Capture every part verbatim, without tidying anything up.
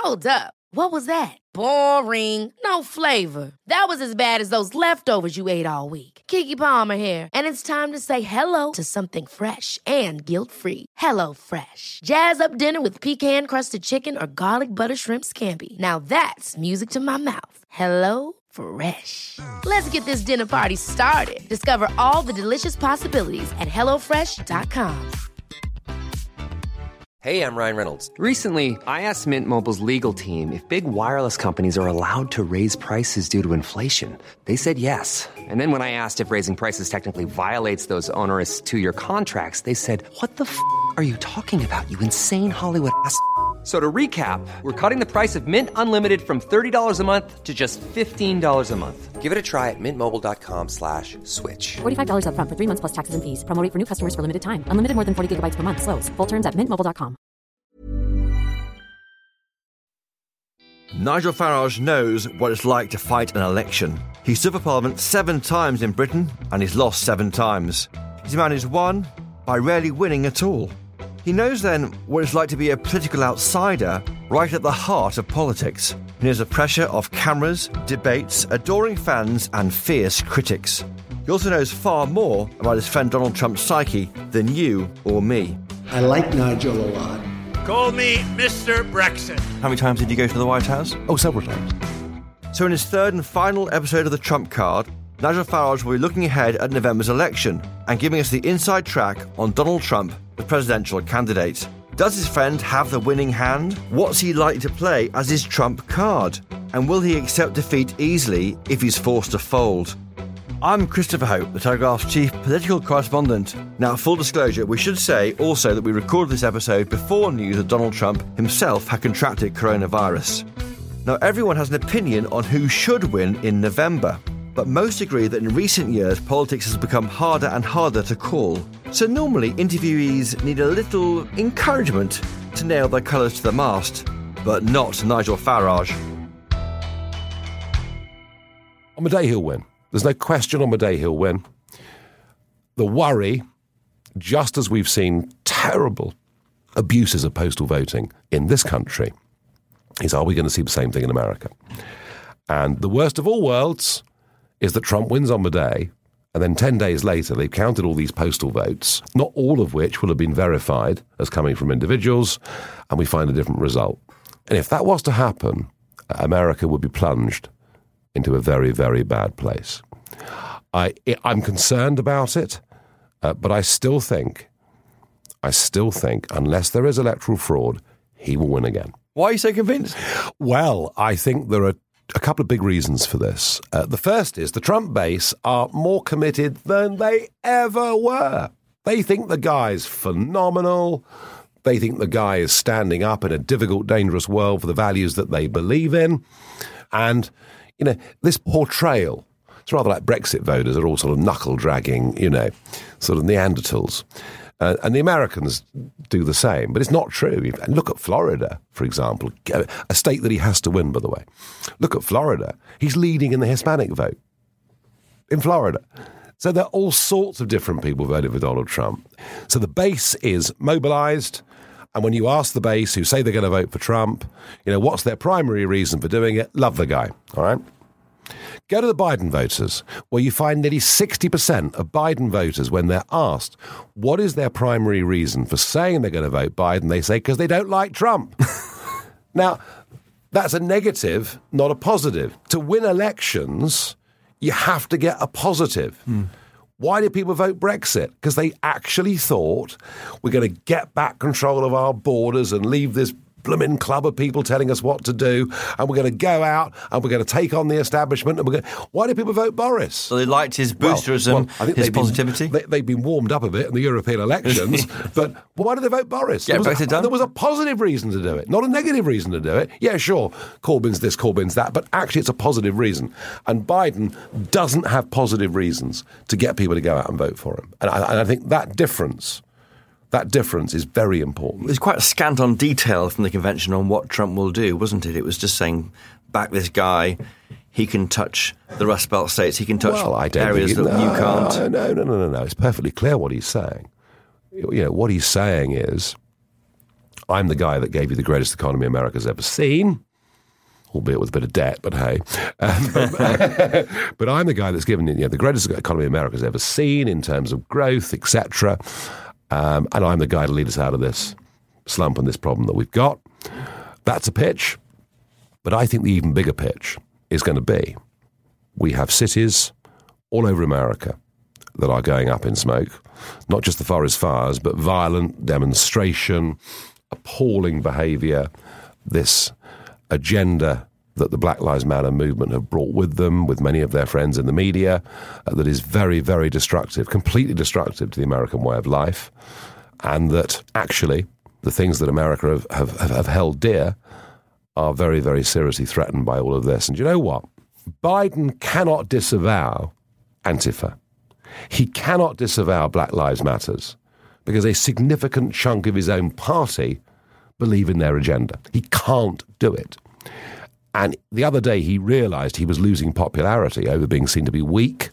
Hold up. What was that? Boring. No flavor. That was as bad as those leftovers you ate all week. Keke Palmer here. And it's time to say hello to something fresh and guilt-free. Hello Fresh. Jazz up dinner with pecan-crusted chicken or garlic butter shrimp scampi. Now that's music to my mouth. Hello Fresh. Let's get this dinner party started. Discover all the delicious possibilities at hello fresh dot com. Hey, I'm Ryan Reynolds. Recently, I asked Mint Mobile's legal team if big wireless companies are allowed to raise prices due to inflation. They said yes. And then when I asked if raising prices technically violates those onerous two-year contracts, they said, what the f*** are you talking about, you insane Hollywood ass f- So to recap, we're cutting the price of Mint Unlimited from thirty dollars a month to just fifteen dollars a month. Give it a try at mintmobile.com slash switch. forty-five dollars up front for three months plus taxes and fees. Promo rate for new customers for limited time. Unlimited more than forty gigabytes per month. Slows full terms at mint mobile dot com. Nigel Farage knows what it's like to fight an election. He stood for Parliament seven times in Britain and he's lost seven times. He's managed one by rarely winning at all. He knows then what it's like to be a political outsider right at the heart of politics. He knows the pressure of cameras, debates, adoring fans and fierce critics. He also knows far more about his friend Donald Trump's psyche than you or me. I like Nigel a lot. Call me Mister Brexit. How many times did you go to the White House? Oh, several times. So in his third and final episode of the Trump Card, Nigel Farage will be looking ahead at November's election and giving us the inside track on Donald Trump, the presidential candidate. Does his friend have the winning hand? What's he likely to play as his Trump card? And will he accept defeat easily if he's forced to fold? I'm Christopher Hope, the Telegraph's chief political correspondent. Now, full disclosure, we should say also that we recorded this episode before news that Donald Trump himself had contracted coronavirus. Now, everyone has an opinion on who should win in November, but most agree that in recent years politics has become harder and harder to call. So normally interviewees need a little encouragement to nail their colours to the mast, but not Nigel Farage. On the day he'll win. There's no question on the day he'll win. The worry, just as we've seen terrible abuses of postal voting in this country, is are we going to see the same thing in America? And the worst of all worlds is that Trump wins on the day, and then ten days later they've counted all these postal votes, not all of which will have been verified as coming from individuals, and we find a different result. And if that was to happen, America would be plunged into a very, very bad place. I, I'm concerned about it, uh, but I still think, I still think, unless there is electoral fraud, he will win again. Why are you so convinced? Well, I think there are a couple of big reasons for this. Uh, the first is the Trump base are more committed than they ever were. They think the guy's phenomenal. They think the guy is standing up in a difficult, dangerous world for the values that they believe in. And, you know, this portrayal, it's rather like Brexit voters are all sort of knuckle-dragging, you know, sort of Neanderthals. Uh, and the Americans do the same, but it's not true. And look at Florida, for example, a state that he has to win, by the way. Look at Florida. He's leading in the Hispanic vote in Florida. So there are all sorts of different people voting for Donald Trump. So the base is mobilized. And when you ask the base who say they're going to vote for Trump, you know, what's their primary reason for doing it? Love the guy, all right? Go to the Biden voters, where you find nearly sixty percent of Biden voters, when they're asked what is their primary reason for saying they're going to vote Biden, they say because they don't like Trump. Now, that's a negative, not a positive. To win elections, you have to get a positive. Mm. Why did people vote Brexit? Because they actually thought we're going to get back control of our borders and leave this blooming club of people telling us what to do, and we're going to go out and we're going to take on the establishment. And we're going. Why did people vote Boris? So they liked his boosterism, well, well, I think his positivity. Been, they, they've been warmed up a bit in the European elections, but why did they vote Boris? Get there, was Brexit a, done. there was a positive reason to do it, not a negative reason to do it. Yeah, sure, Corbyn's this, Corbyn's that, but actually it's a positive reason. And Biden doesn't have positive reasons to get people to go out and vote for him. And I, and I think that difference... That difference is very important. There's quite a scant on detail from the convention on what Trump will do, wasn't it? It was just saying, back this guy, he can touch the Rust Belt states, he can touch well, I don't areas think it, that no, you can't. No, no, no, no, no. It's perfectly clear what he's saying. You know, what he's saying is, I'm the guy that gave you the greatest economy America's ever seen, albeit with a bit of debt, but hey. Um, but, but I'm the guy that's given you know, the greatest economy America's ever seen in terms of growth, et cetera. Um, and I'm the guy to lead us out of this slump and this problem that we've got. That's a pitch. But I think the even bigger pitch is going to be we have cities all over America that are going up in smoke, not just the forest fires, but violent demonstration, appalling behaviour, this agenda that the Black Lives Matter movement have brought with them, with many of their friends in the media, uh, that is very, very destructive, completely destructive to the American way of life, and that actually the things that America have, have, have held dear are very, very seriously threatened by all of this. And you know what? Biden cannot disavow Antifa. He cannot disavow Black Lives Matters because a significant chunk of his own party believe in their agenda. He can't do it. And the other day he realised he was losing popularity over being seen to be weak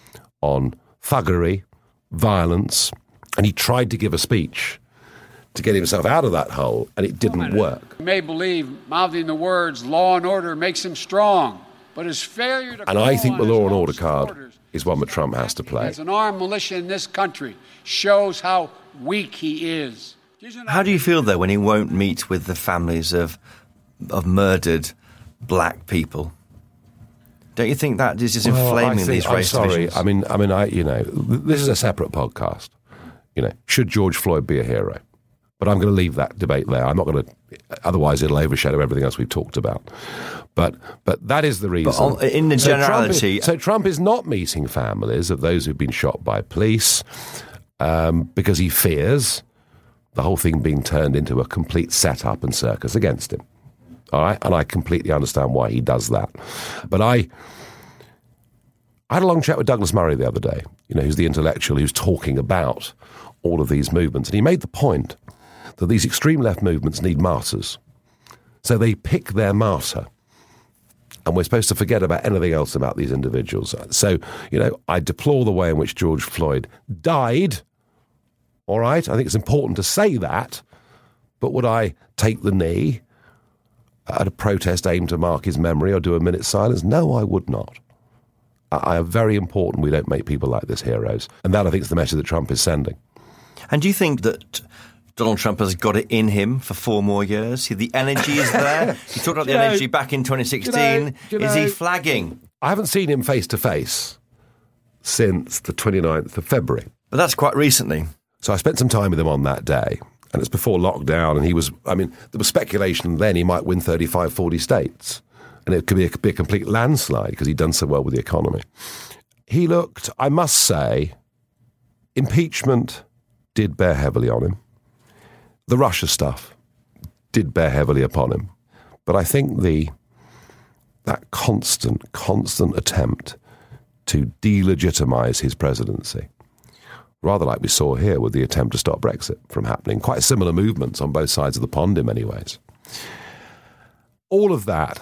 on thuggery, violence, and he tried to give a speech to get himself out of that hole, and it didn't work. You may believe mouthing the words law and order makes him strong, but his failure to And I think the law and order card is one that Trump has to play. As an armed militia in this country shows how weak he is. How do you feel, though, when he won't meet with the families of of murdered black people? Don't you think that is just inflaming well, think, these race I'm sorry. divisions? I mean, I mean, I you know, this is a separate podcast. You know, should George Floyd be a hero? But I'm going to leave that debate there. I'm not going to, otherwise it'll overshadow everything else we've talked about. But but that is the reason. But on, in the so generality... Trump is, so Trump is not meeting families of those who've been shot by police um, because he fears the whole thing being turned into a complete setup and circus against him. All right? And I completely understand why he does that. But I... I had a long chat with Douglas Murray the other day, you know, who's the intellectual who's talking about all of these movements. And he made the point that these extreme left movements need martyrs. So they pick their martyr. And we're supposed to forget about anything else about these individuals. So, you know, I deplore the way in which George Floyd died. All right? I think it's important to say that. But would I take the knee at a protest aimed to mark his memory or do a minute's silence? No, I would not. I am very important we don't make people like this heroes. And that, I think, is the message that Trump is sending. And do you think that Donald Trump has got it in him for four more years? The energy is there. He talked about the know, energy back in twenty sixteen. You know, you is know, he flagging? I haven't seen him face to face since the twenty-ninth of February. But that's quite recently. So I spent some time with him on that day. And it's before lockdown. And he was, I mean, there was speculation then he might win thirty-five, forty states. And it could be a, be a complete landslide because he'd done so well with the economy. He looked, I must say, impeachment did bear heavily on him. The Russia stuff did bear heavily upon him. But I think the that constant, constant attempt to delegitimize his presidency, rather like we saw here with the attempt to stop Brexit from happening, quite similar movements on both sides of the pond in many ways. All of that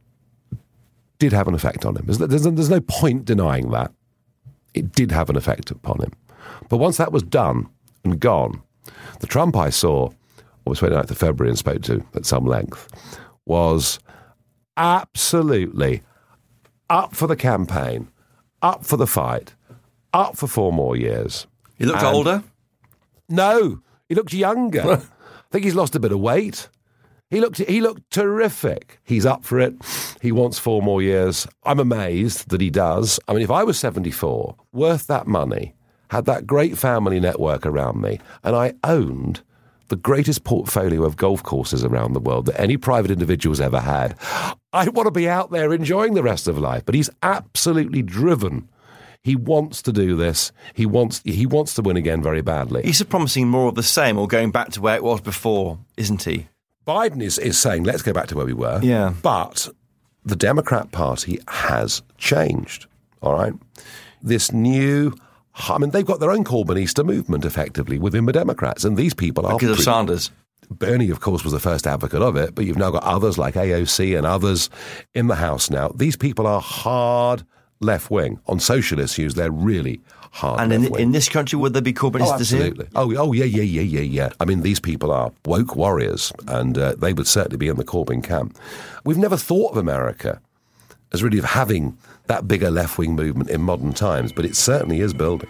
did have an effect on him. There's, there's, there's no point denying that. It did have an effect upon him. But once that was done and gone, the Trump I saw on the twenty-ninth of February and spoke to at some length was absolutely up for the campaign, up for the fight, up for four more years. He looked and older? No, he looked younger. I think he's lost a bit of weight. He looked he looked terrific. He's up for it. He wants four more years. I'm amazed that he does. I mean, if I was seventy-four, worth that money, had that great family network around me, and I owned the greatest portfolio of golf courses around the world that any private individual's ever had, I'd want to be out there enjoying the rest of life. But he's absolutely driven. He wants to do this. He wants he wants to win again very badly. He's promising more of the same or going back to where it was before, isn't he? Biden is, is saying, let's go back to where we were. Yeah. But the Democrat Party has changed, all right? This new, I mean, they've got their own Corbynista movement, effectively, within the Democrats, and these people are... Because of pretty, Sanders. Bernie, of course, was the first advocate of it, but you've now got others like A O C and others in the House now. These people are hard left-wing. On social issues, they're really hard. And in, left-wing. in this country, would there be Corbynists Oh, absolutely. Oh, oh, yeah, yeah, yeah, yeah, yeah. I mean, these people are woke warriors, and uh, they would certainly be in the Corbyn camp. We've never thought of America as really having that bigger left-wing movement in modern times, but it certainly is building.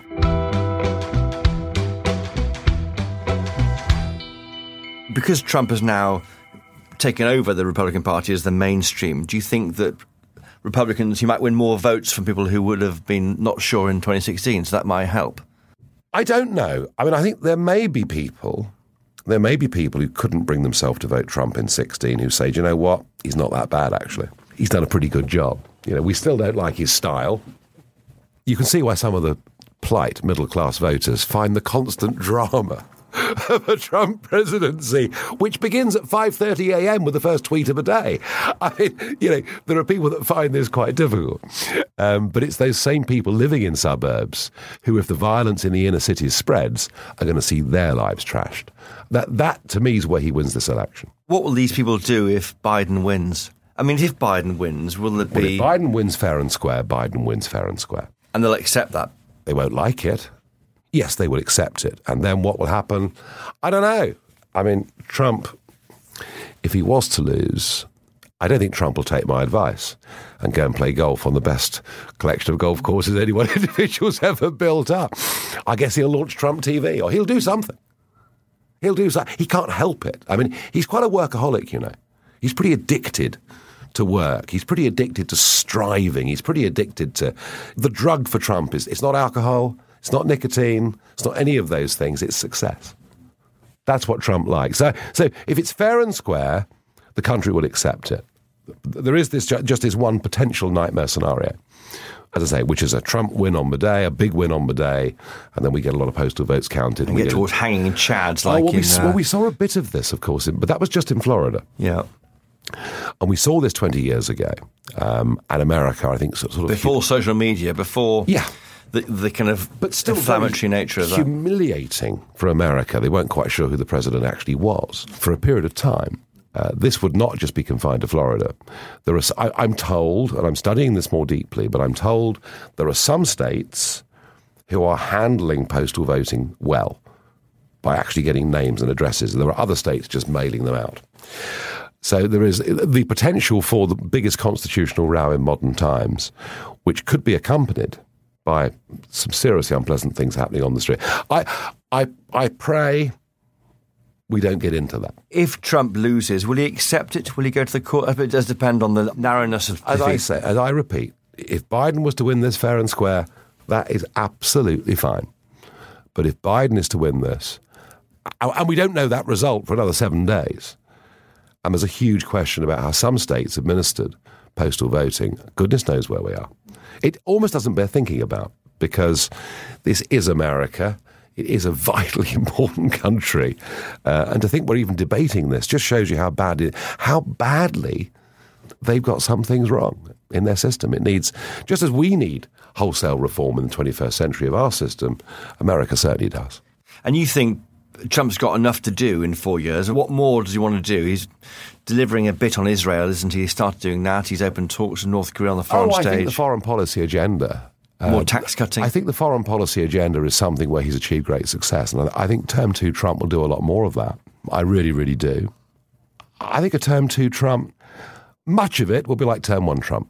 Because Trump has now taken over the Republican Party as the mainstream, do you think that Republicans, he might win more votes from people who would have been not sure in twenty sixteen, so that might help? I don't know. I mean, I think there may be people, there may be people who couldn't bring themselves to vote Trump in sixteen who say, do you know what, he's not that bad, actually. He's done a pretty good job. You know, we still don't like his style. You can see why some of the polite middle-class voters find the constant drama of a Trump presidency, which begins at five thirty a.m. with the first tweet of the day. I mean, you know, there are people that find this quite difficult. Um, but it's those same people living in suburbs who, if the violence in the inner cities spreads, are going to see their lives trashed. That, that to me, is where he wins this election. What will these people do if Biden wins? I mean, if Biden wins, will it Well, be... if Biden wins fair and square, Biden wins fair and square. And they'll accept that? They won't like it. Yes, they will accept it. And then what will happen? I don't know. I mean, Trump, if he was to lose, I don't think Trump will take my advice and go and play golf on the best collection of golf courses any one individual's ever built up. I guess he'll launch Trump T V, or he'll do something. He'll do something. He can't help it. I mean, he's quite a workaholic, you know. He's pretty addicted to work. He's pretty addicted to striving. He's pretty addicted to... The drug for Trump is, it's not alcohol, it's not nicotine, it's not any of those things, it's success. That's what Trump likes. So, so if it's fair and square, the country will accept it. There is this just this one potential nightmare scenario, as I say, which is a Trump win on the day, a big win on the day, and then we get a lot of postal votes counted. And we get get towards hanging in chads like oh, well, in... we, Uh, well, we saw a bit of this, of course, in, but that was just in Florida. Yeah. And we saw this twenty years ago. Um, and America, I think, sort of... Before social media, before... Yeah. The, the kind of but still inflammatory nature of that. Humiliating for America. They weren't quite sure who the president actually was for a period of time. Uh, this would not just be confined to Florida. There are, I, I'm told, and I'm studying this more deeply, but I'm told there are some states who are handling postal voting well by actually getting names and addresses. There are other states just mailing them out. So there is the potential for the biggest constitutional row in modern times, which could be accompanied by some seriously unpleasant things happening on the street. I, I, I pray we don't get into that. If Trump loses, will he accept it? Will he go to the court? It does depend on the narrowness of As defeat. I say, as I repeat, if Biden was to win this fair and square, that is absolutely fine. But if Biden is to win this, and we don't know that result for another seven days, and there's a huge question about how some states administered postal voting, goodness knows where we are. It almost doesn't bear thinking about, because this is America. It is a vitally important country. Uh, and to think we're even debating this just shows you how bad it, how badly they've got some things wrong in their system. It needs, just as we need wholesale reform in the twenty-first century of our system, America certainly does. And you think Trump's got enough to do in four years? What more does he want to do? He's delivering a bit on Israel, isn't he? He started doing that. He's opened talks with North Korea on the foreign oh, I stage. think the foreign policy agenda... More uh, tax cutting? I think the foreign policy agenda is something where he's achieved great success. And I think term two Trump will do a lot more of that. I really, really do. I think a term two Trump, much of it will be like term one Trump.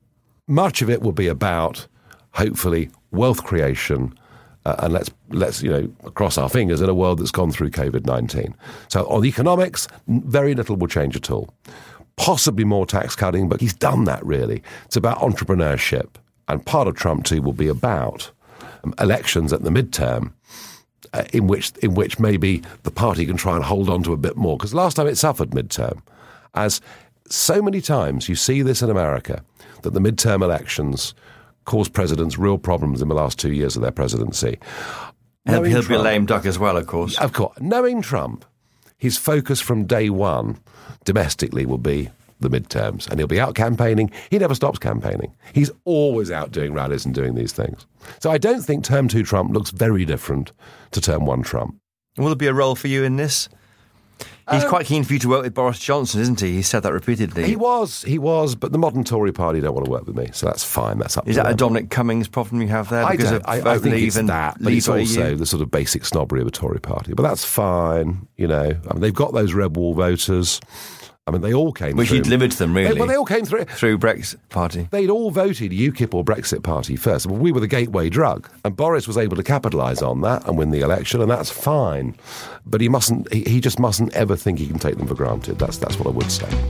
Much of it will be about, hopefully, wealth creation, Uh, and let's, let's you know, cross our fingers in a world that's gone through COVID nineteen. So on economics, very little will change at all. Possibly more tax cutting, but he's done that, really. It's about entrepreneurship. And part of Trump, too, will be about um, elections at the midterm, uh, in which in which maybe the party can try and hold on to a bit more. Because last time it suffered midterm. As so many times you see this in America, that the midterm elections caused presidents real problems in the last two years of their presidency. He'll, he'll Trump, be a lame duck as well, of course. Of course. Knowing Trump, his focus from day one domestically will be the midterms. And he'll be out campaigning. He never stops campaigning. He's always out doing rallies and doing these things. So I don't think term two Trump looks very different to term one Trump. Will there be a role for you in this? He's Um, quite keen for you to work with Boris Johnson, isn't he? He said that repeatedly. He was, he was, but the modern Tory party don't want to work with me, so that's fine. That's up. Is to that them. a Dominic Cummings problem you have there? I Because don't. of I, I vote think leave it's and that, but leave it's or also E U? the sort of basic snobbery of a Tory party. But that's fine. You know, I mean, they've got those red wall voters. I mean, they all came Which through. you delivered to them, really. They, well, they all came through. Through Brexit Party. They'd all voted UKIP or Brexit Party first. Well, we were the gateway drug. And Boris was able to capitalise on that and win the election, and that's fine. But he mustn't, he, he just mustn't ever think he can take them for granted. That's, that's what I would say.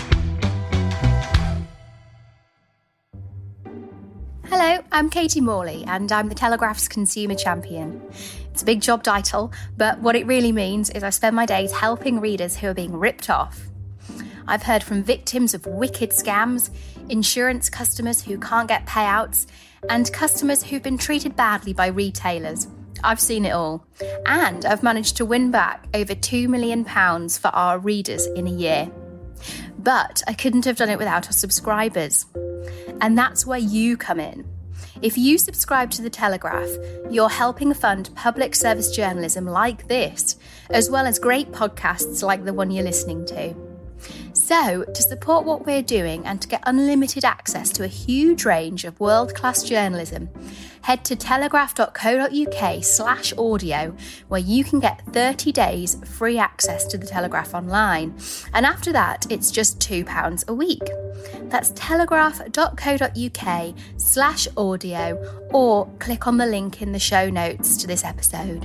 Hello, I'm Katie Morley, and I'm the Telegraph's consumer champion. It's a big job title, but what it really means is I spend my days helping readers who are being ripped off. I've heard from victims of wicked scams, insurance customers who can't get payouts, and customers who've been treated badly by retailers. I've seen it all. And I've managed to win back over two million pounds for our readers in a year. But I couldn't have done it without our subscribers. And that's where you come in. If you subscribe to The Telegraph, you're helping fund public service journalism like this, as well as great podcasts like the one you're listening to. So, to support what we're doing and to get unlimited access to a huge range of world-class journalism, head to telegraph.co.uk slash audio, where you can get thirty days free access to The Telegraph online. And after that, it's just two pounds a week. That's telegraph.co.uk slash audio, or click on the link in the show notes to this episode.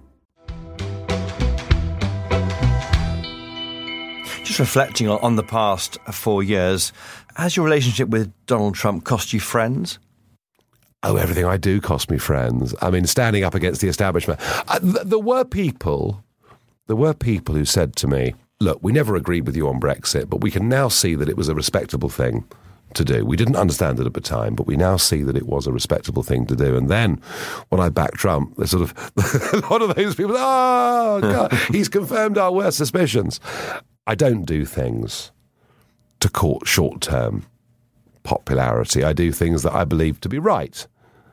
Just reflecting on, on the past four years, has your relationship with Donald Trump cost you friends? Oh, everything I do cost me friends. I mean, standing up against the establishment. Uh, th- there were people, there were people who said to me, look, we never agreed with you on Brexit, but we can now see that it was a respectable thing to do. We didn't understand it at the time, but we now see that it was a respectable thing to do. And then when I backed Trump, there's sort of a lot of those people, oh, God, he's confirmed our worst suspicions. I don't do things to court short-term popularity. I do things that I believe to be right.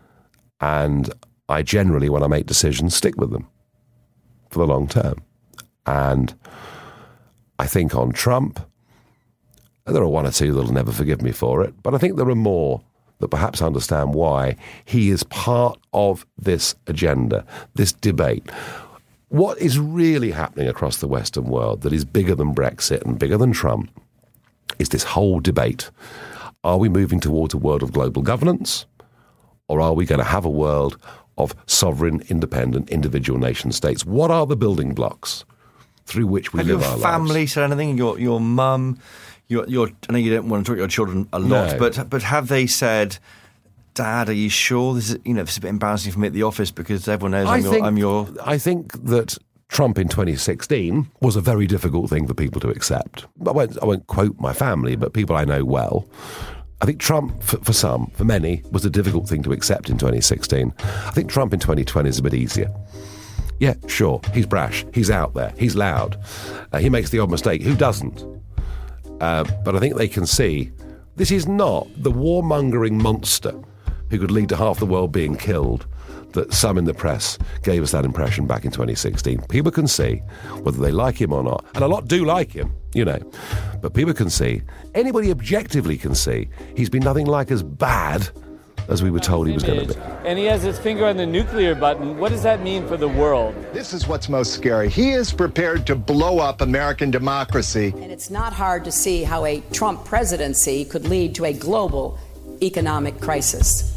And I generally, when I make decisions, stick with them for the long term. And I think on Trump, there are one or two that'll never forgive me for it, but I think there are more that perhaps understand why he is part of this agenda, this debate. What is really happening across the Western world that is bigger than Brexit and bigger than Trump is this whole debate. Are we moving towards a world of global governance, or are we going to have a world of sovereign, independent, individual nation states? What are the building blocks through which we have live your our family lives? said anything? Your your mum, your your. I know you don't want to talk to your children a lot, No. but but have they said, Dad, are you sure this is, you know, this is a bit embarrassing for me at the office because everyone knows I I'm, your, think, I'm your... I think that Trump in twenty sixteen was a very difficult thing for people to accept. I won't, I won't quote my family, but people I know well. I think Trump, for, for some, for many, was a difficult thing to accept in twenty sixteen. I think Trump in twenty twenty is a bit easier. Yeah, sure, he's brash, he's out there, he's loud, uh, he makes the odd mistake. Who doesn't? Uh, but I think they can see this is not the warmongering monster who could lead to half the world being killed that some in the press gave us that impression back in twenty sixteen. People can see whether they like him or not, and a lot do like him, you know, but people can see, anybody objectively can see, he's been nothing like as bad as we were told he was going to be. And he has his finger on the nuclear button. What does that mean for the world? This is what's most scary. He is prepared to blow up American democracy. And it's not hard to see how a Trump presidency could lead to a global economic crisis.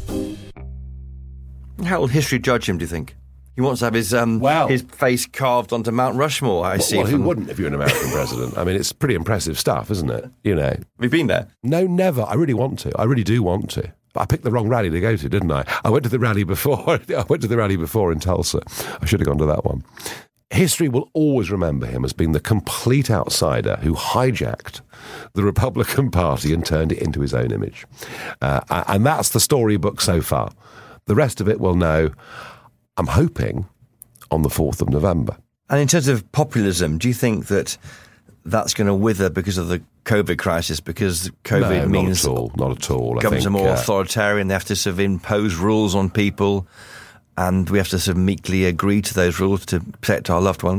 How will history judge him, do you think? He wants to have his um, Wow. his face carved onto Mount Rushmore, I Well, see. well, who from- wouldn't if you're an American president? I mean, it's pretty impressive stuff, isn't it? You know. Have you been there? No, never. I really want to. I really do want to. But I picked the wrong rally to go to, didn't I? I went to the rally before. I went to the rally before in Tulsa. I should have gone to that one. History will always remember him as being the complete outsider who hijacked the Republican Party and turned it into his own image. Uh, and that's the storybook so far. The rest of it we'll know, I'm hoping, on the fourth of November. And in terms of populism, do you think that that's going to wither because of the COVID crisis? Because COVID no, means not at all. Not at all. I governments think, are more uh, authoritarian. They have to sort of impose rules on people, and we have to sort of meekly agree to those rules to protect our loved ones.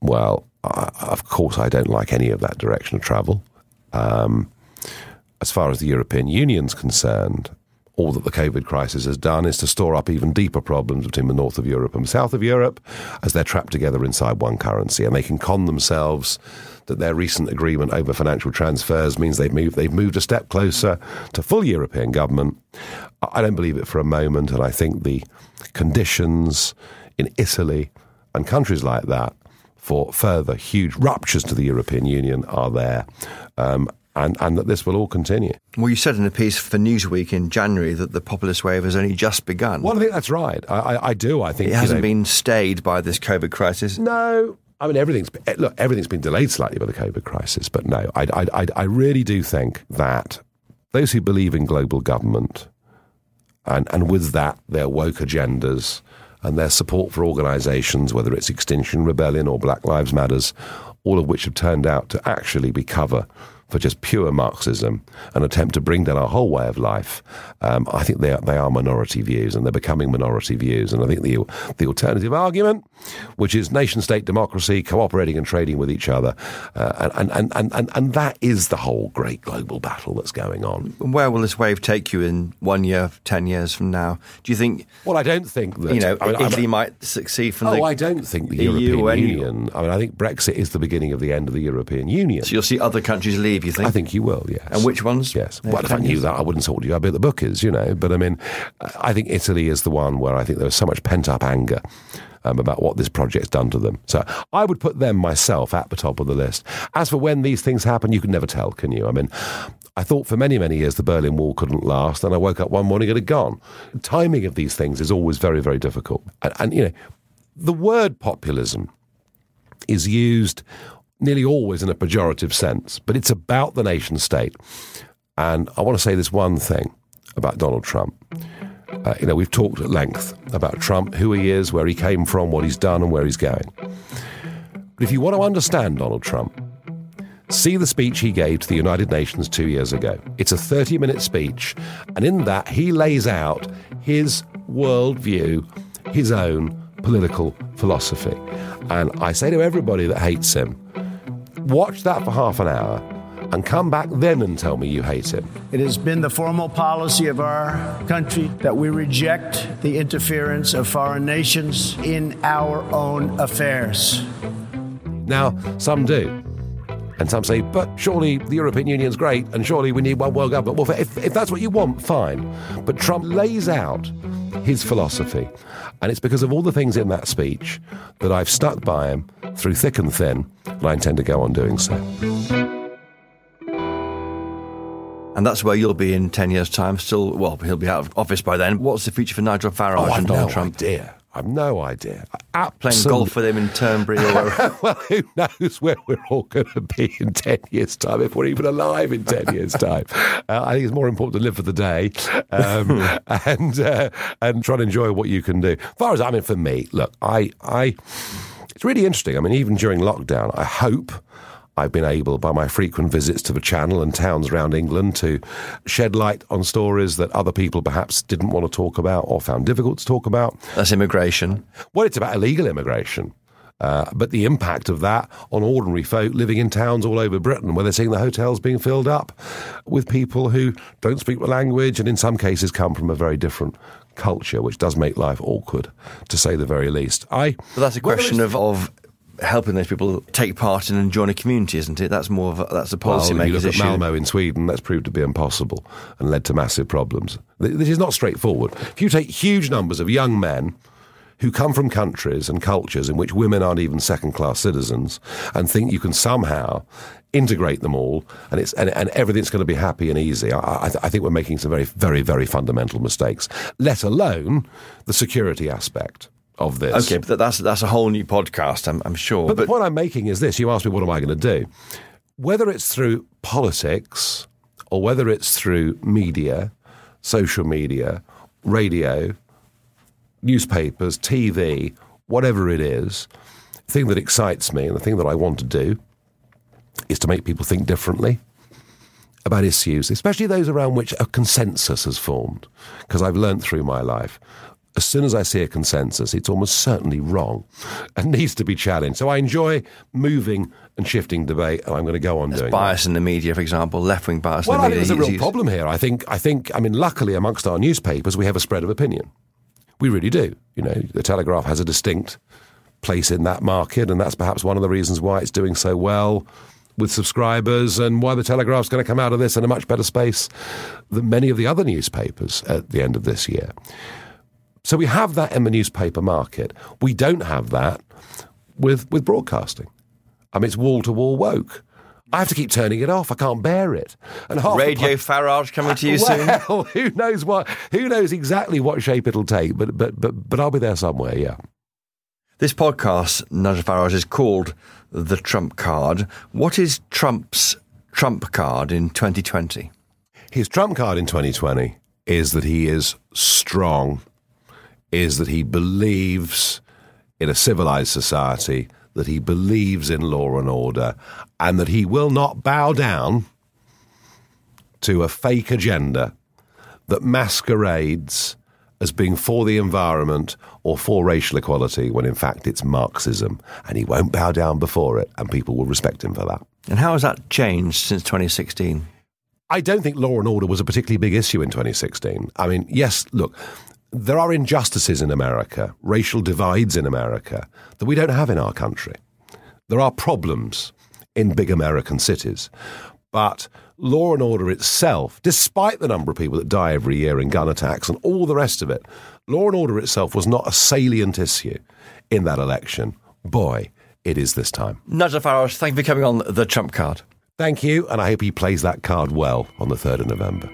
well, I, of course I don't like any of that direction of travel. Um, as far as the European Union's concerned, all that the COVID crisis has done is to store up even deeper problems between the north of Europe and south of Europe as they're trapped together inside one currency. And they can con themselves that their recent agreement over financial transfers means they've moved, they've moved a step closer to full European government. I don't believe it for a moment, and I think the conditions in Italy and countries like that for further huge ruptures to the European Union are there. Um, And, and that this will all continue. Well, you said in a piece for Newsweek in January that the populist wave has only just begun. Well, I think that's right. I, I, I do. I think it hasn't you know, been stayed by this COVID crisis. No, I mean everything's look. Everything's been delayed slightly by the COVID crisis, but no, I, I, I, I really do think that those who believe in global government, and and with that their woke agendas and their support for organisations, whether it's Extinction Rebellion or Black Lives Matters, all of which have turned out to actually be cover for just pure Marxism, an attempt to bring down our whole way of life. Um, I think they are, they are minority views, and they're becoming minority views. And I think the the alternative argument, which is nation-state democracy, cooperating and trading with each other, uh, and, and, and, and, and that is the whole great global battle that's going on. Where will this wave take you in one year, ten years from now? Do you think... Well, I don't think that... You know, I mean, Italy I'm, might succeed from oh, the I don't think the E U European Union... I mean, I think Brexit is the beginning of the end of the European Union. So you'll see other countries leave, you think? I think you will, yes. And which ones? Yes. Well, if I knew that, I wouldn't talk to you about the book is, you know. But I mean, I think Italy is the one where I think there was so much pent-up anger um, about what this project's done to them. So I would put them myself at the top of the list. As for when these things happen, you can never tell, can you? I mean, I thought for many, many years the Berlin Wall couldn't last, and I woke up one morning and it had gone. Timing of these things is always very, very difficult. And, and you know, the word populism is used nearly always in a pejorative sense, but it's about the nation state. And I want to say this one thing about Donald Trump. Uh, you know, we've talked at length about Trump, who he is, where he came from, what he's done, and where he's going. But if you want to understand Donald Trump, see the speech he gave to the United Nations two years ago. It's a thirty-minute speech, and in that he lays out his worldview, his own political philosophy. And I say to everybody that hates him, watch that for half an hour and come back then and tell me you hate him. It has been the formal policy of our country that we reject the interference of foreign nations in our own affairs. Now, some do. And some say, but surely the European Union's great and surely we need one world government. Well, if, if that's what you want, fine. But Trump lays out his philosophy. And it's because of all the things in that speech that I've stuck by him through thick and thin, and I intend to go on doing so. And that's where you'll be in ten years' time. Still, well, he'll be out of office by then. What's the future for Nigel Farage oh, and Donald no Trump? Idea. I've no idea. Absolutely. Playing golf with him in Turnberry or... Well, who knows where we're all going to be in ten years' time, if we're even alive in ten years' time. Uh, I think it's more important to live for the day um, and uh, and try to enjoy what you can do. As far as, I mean, for me, look, I, I, it's really interesting. I mean, even during lockdown, I hope I've been able, by my frequent visits to the Channel and towns around England, to shed light on stories that other people perhaps didn't want to talk about or found difficult to talk about. That's immigration. Well, it's about illegal immigration. Uh, but the impact of that on ordinary folk living in towns all over Britain, where they're seeing the hotels being filled up with people who don't speak the language and in some cases come from a very different culture, which does make life awkward, to say the very least. I. But that's a question of... of helping those people take part in and join a community, isn't it? That's more of a, that's a policy well, maker's issue. You look at issue. Malmo in Sweden, that's proved to be impossible and led to massive problems. This is not straightforward. If you take huge numbers of young men who come from countries and cultures in which women aren't even second-class citizens and think you can somehow integrate them all and it's and, and everything's going to be happy and easy, I, I, th- I think we're making some very, very, very fundamental mistakes, let alone the security aspect of this. Okay, but that's that's a whole new podcast, I'm, I'm sure. But, but the point I'm making is this. You asked me, what am I going to do? Whether it's through politics or whether it's through media, social media, radio, newspapers, T V, whatever it is, the thing that excites me and the thing that I want to do is to make people think differently about issues, especially those around which a consensus has formed. Because I've learned through my life, as soon as I see a consensus, it's almost certainly wrong and needs to be challenged. So I enjoy moving and shifting debate, and I'm going to go on There's doing bias that. in the media, for example, left-wing bias Well, in the I media. think there's a real He's- problem here. I think, I think, I mean, luckily amongst our newspapers, we have a spread of opinion. We really do. You know, the Telegraph has a distinct place in that market, and that's perhaps one of the reasons why it's doing so well with subscribers and why the Telegraph's going to come out of this in a much better space than many of the other newspapers at the end of this year. So we have that in the newspaper market. We don't have that with with broadcasting. I mean, it's wall-to-wall woke. I have to keep turning it off. I can't bear it. And half Radio the Farage coming to you well, soon. who knows what? Who knows exactly what shape it'll take? But but but but I'll be there somewhere. Yeah. This podcast, Nigel Farage, is called The Trump Card. What is Trump's Trump card in twenty twenty? His Trump card in twenty twenty is that he is strong, is that he believes in a civilized society, that he believes in law and order, and that he will not bow down to a fake agenda that masquerades as being for the environment or for racial equality when in fact it's Marxism, and he won't bow down before it, and people will respect him for that. And how has that changed since twenty sixteen? I don't think law and order was a particularly big issue in twenty sixteen. I mean, yes, look, there are injustices in America, racial divides in America that we don't have in our country. There are problems in big American cities, but law and order itself, despite the number of people that die every year in gun attacks and all the rest of it, law and order itself was not a salient issue in that election. Boy, it is this time. Nigel Farage, thank you for coming on The Trump Card. Thank you, and I hope he plays that card well on the third of November.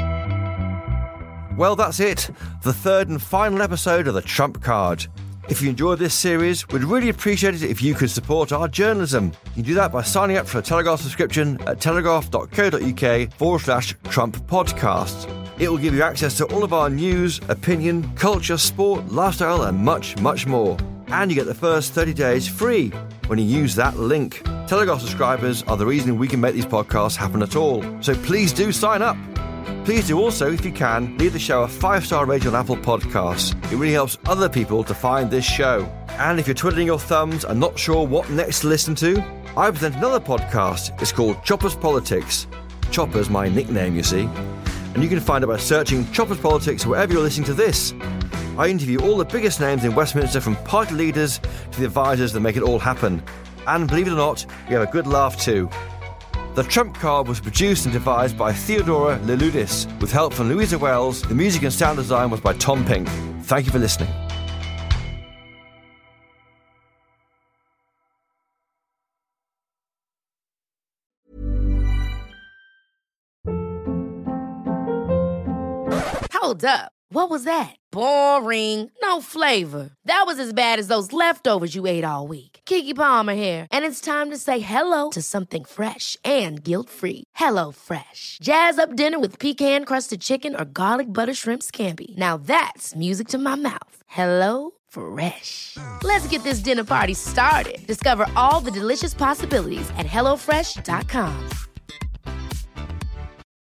Well, that's it. The third and final episode of The Trump Card. If you enjoyed this series, we'd really appreciate it if you could support our journalism. You can do that by signing up for a Telegraph subscription at telegraph.co.uk forward slash Trump podcast. It will give you access to all of our news, opinion, culture, sport, lifestyle, and much, much more. And you get the first thirty days free when you use that link. Telegraph subscribers are the reason we can make these podcasts happen at all. So please do sign up. Please do also, if you can, leave the show a five-star rating on Apple Podcasts. It really helps other people to find this show. And if you're twiddling your thumbs and not sure what next to listen to, I present another podcast. It's called Chopper's Politics. Chopper's my nickname, you see. And you can find it by searching Chopper's Politics wherever you're listening to this. I interview all the biggest names in Westminster, from party leaders to the advisors that make it all happen. And believe it or not, we have a good laugh too. The Trump Card was produced and devised by Theodora Leludis, with help from Louisa Wells. The music and sound design was by Tom Pink. Thank you for listening. Hold up. What was that? Boring. No flavor. That was as bad as those leftovers you ate all week. Keke Palmer here, and it's time to say hello to something fresh and guilt-free. Hello Fresh. Jazz up dinner with pecan-crusted chicken or garlic butter shrimp scampi. Now that's music to my mouth. Hello Fresh. Let's get this dinner party started. Discover all the delicious possibilities at hello fresh dot com.